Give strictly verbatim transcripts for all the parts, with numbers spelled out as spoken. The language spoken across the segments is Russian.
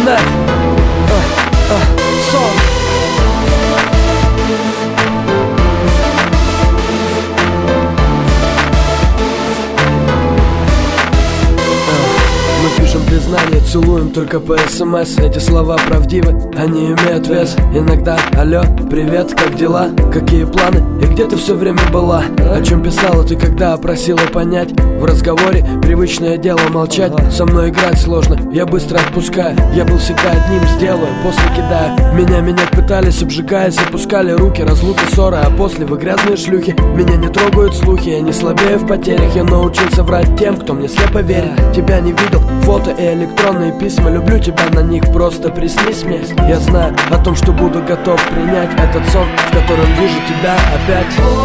начинать. а, а, Сон. Мы пишем признание, целуем только по смс. Эти слова правдивы, они имеют вес. Иногда алло, привет, как дела? Какие планы? И где ты все время была? О чем писала ты, когда просила понять? В разговоре привычное дело молчать. Со мной играть сложно, я быстро отпускаю. Я был всегда одним, сделаю, после кидаю. Меня менять пытались, обжигаясь, опускали руки. Разлуки, ссоры, а после вы грязные шлюхи. Меня не трогают слухи, я не слабею в потерях. Я научился врать тем, кто мне слепо верит. Тебя не видел, фото и электронные письма. Люблю тебя, на них просто приснись мне. Я знаю о том, что буду готов принять этот сон, в котором вижу тебя опять.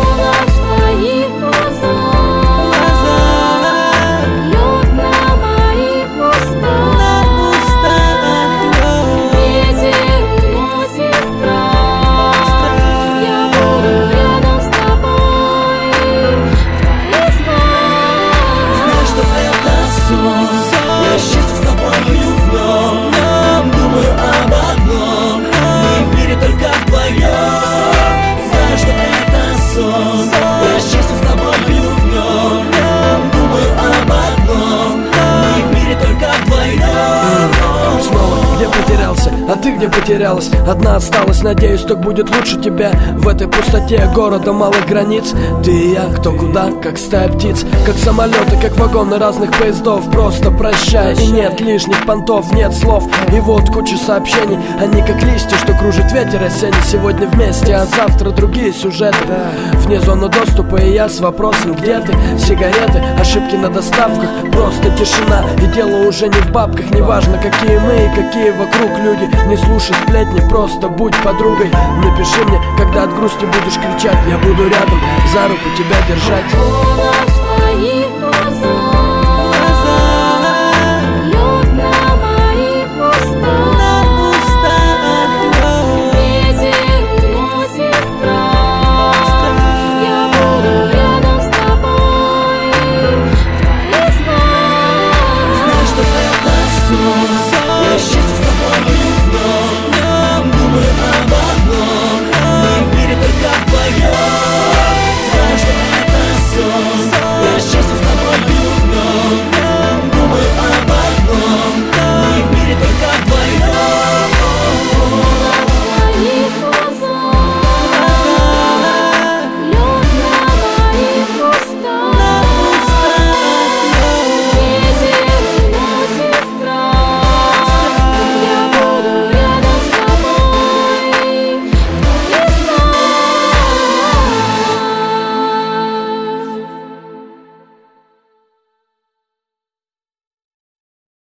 А ты где потерялась? Одна осталась, надеюсь, так будет лучше тебя. В этой пустоте города малых границ. Ты и я, кто куда, как стая птиц. Как самолеты, как вагоны разных поездов. Просто прощай, и нет лишних понтов, нет слов. И вот куча сообщений, они как листья, что кружит ветер осенний. Сегодня вместе, а завтра другие сюжеты. Вне зоны доступа, и я с вопросом, где ты? Сигареты, ошибки на доставках, просто тишина. И дело уже не в бабках, неважно какие мы и какие вокруг люди. Не слушай сплетни, просто будь подругой. Напиши мне, когда от грусти будешь кричать. Я буду рядом, за руку тебя держать.